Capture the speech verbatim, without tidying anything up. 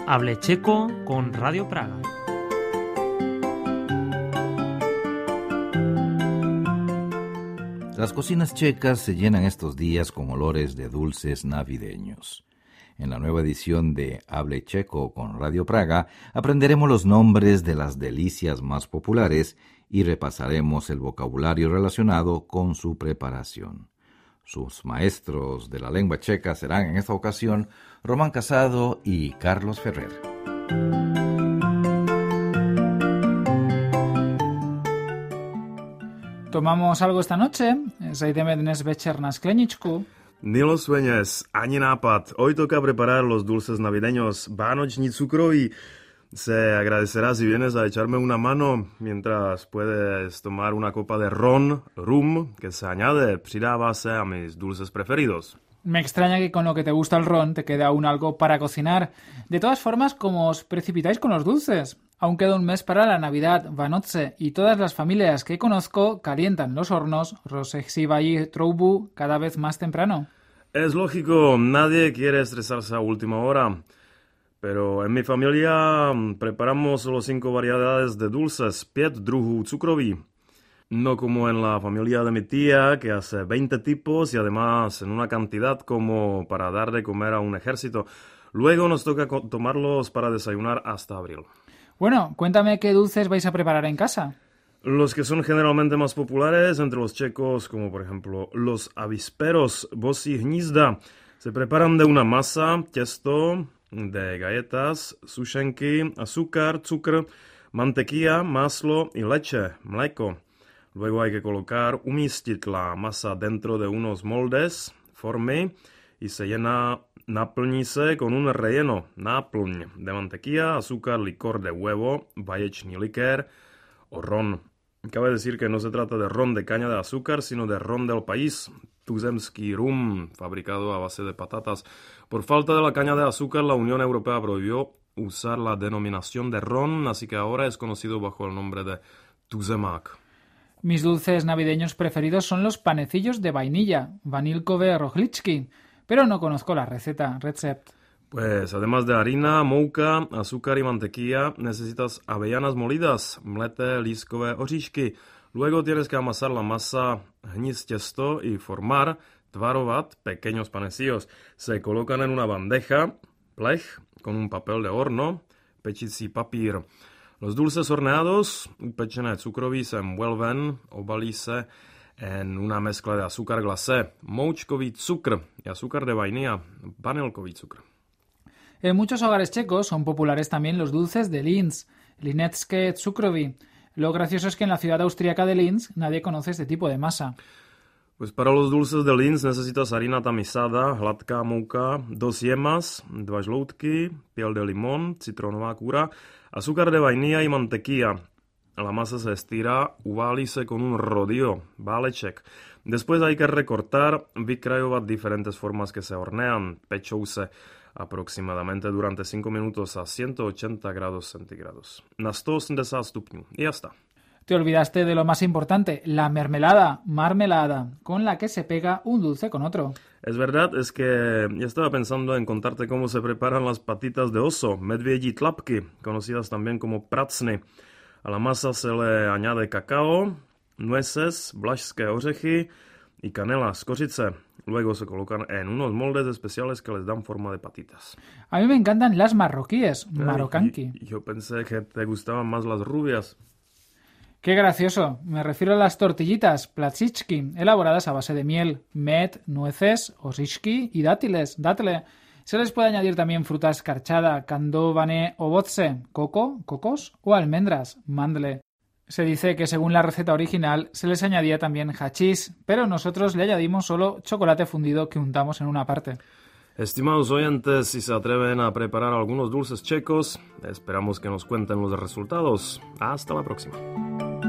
Hable Checo con Radio Praga. Las cocinas checas se llenan estos días con olores de dulces navideños. En la nueva edición de Hable Checo con Radio Praga aprenderemos los nombres de las delicias más populares y repasaremos el vocabulario relacionado con su preparación. Sus maestros de la lengua checa serán en esta ocasión Román Casado y Carlos Ferrer. ¿Tomamos algo esta noche? Zajdeme dnes večer na skleničku. Nilo Sueñez, ani nápad. Hoy toca preparar los dulces navideños vánoční cukroví. Se agradecerá si vienes a echarme una mano mientras puedes tomar una copa de ron, rum, que se añade, přidává a mis dulces preferidos. Me extraña que con lo que te gusta el ron te quede aún algo para cocinar. De todas formas, ¿cómo os precipitáis con los dulces? Aún queda un mes para la Navidad, Vánoce, y todas las familias que conozco calientan los hornos, rozehřívají troubu, cada vez más temprano. Es lógico, nadie quiere estresarse a última hora. Pero en mi familia preparamos solo cinco variedades de dulces, pět druhů cukroví. No como en la familia de mi tía, que hace veinte tipos y además en una cantidad como para dar de comer a un ejército. Luego nos toca tomarlos para desayunar hasta abril. Bueno, cuéntame qué dulces vais a preparar en casa. Los que son generalmente más populares entre los checos, como por ejemplo los avisperos, bosí hnízda, se preparan de una masa, těsto, de galletas, sušenky, azúcar, cukr, mantequilla, máslo y leche, mléko. Luego hay que colocar, umístit la masa dentro de unos moldes, formy, y se llena, naplní se con un relleno, náplň, de mantequilla, azúcar, licor de huevo, vaječný likér o ron. Cabe decir que no se trata de ron de caña de azúcar, sino de ron del país, tuzemský rum, fabricado a base de patatas. Por falta de la caña de azúcar, la Unión Europea prohibió usar la denominación de ron, así que ahora es conocido bajo el nombre de tuzemák. Mis dulces navideños preferidos son los panecillos de vainilla, vanilkové rohlíčky, pero no conozco la receta, recept. Pues además de harina, mouka, azúcar y mantequilla, necesitas avellanas molidas, mleté lískové oříšky. Luego tienes que amasar la masa, hnízd těsto y formar, tvarovat pequeños panecillos. Se colocan en una bandeja, plech, con un papel de horno, pečící papír. Los dulces horneados, upečené cukroví, se envuelven, obalí se en una mezcla de azúcar glacé, moučkový cukr y azúcar de vainilla, vanilkový cukr. En muchos hogares checos son populares también los dulces de Linz, linecké cukroví. Lo gracioso es que en la ciudad austríaca de Linz nadie conoce este tipo de masa. Pues para los dulces de Linz necesitas harina tamizada, hladká mouka, dos yemas, dva žloutky, piel de limón, citronová kůra, azúcar de vainilla y mantequilla. La masa se estira, uválí se con un rodillo, váleček. Después hay que recortar, vykrajovat diferentes formas que se hornean, pečou se aproximadamente durante cinco minutos a ciento ochenta grados centígrados, na sto osmdesát stupňů. Y ya está. Te olvidaste de lo más importante, la mermelada, marmelada, con la que se pega un dulce con otro. Es verdad, es que ya estaba pensando en contarte cómo se preparan las patitas de oso, medvědí tlapky, conocidas también como pracny. A la masa se le añade cacao, nueces, vlašské ořechy y canela z kořice. Luego se colocan en unos moldes especiales que les dan forma de patitas. A mí me encantan las marroquíes, marrocanqui. Ay, yo pensé que te gustaban más las rubias. Qué gracioso. Me refiero a las tortillitas, platsičky, elaboradas a base de miel, med, nueces, oříšky y dátiles, dátle. Se les puede añadir también fruta escarchada, kandované o vodce, coco, cocos o almendras, mandle. Se dice que según la receta original se les añadía también hachís, pero nosotros le añadimos solo chocolate fundido que untamos en una parte. Estimados oyentes, si se atreven a preparar algunos dulces checos, esperamos que nos cuenten los resultados. Hasta la próxima.